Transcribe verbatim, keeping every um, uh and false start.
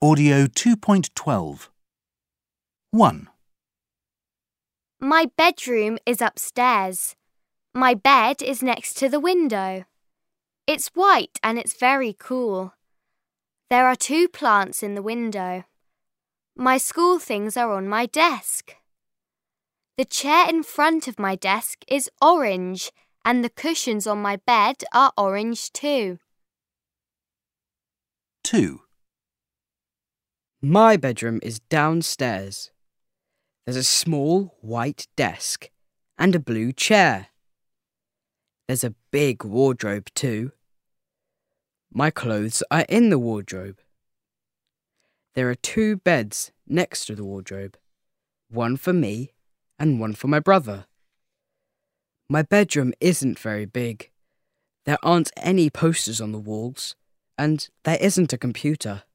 Audio two point twelve. one. My bedroom is upstairs. My bed is next to the window. It's white and it's very cool. There are two plants in the window. My school things are on my desk. The chair in front of my desk is orange and the cushions on my bed are orange too. two. My bedroom is downstairs. There's a small white desk and a blue chair. There's a big wardrobe too. My clothes are in the wardrobe. There are two beds next to the wardrobe, one for me and one for my brother. My bedroom isn't very big. There aren't any posters on the walls, and there isn't a computer.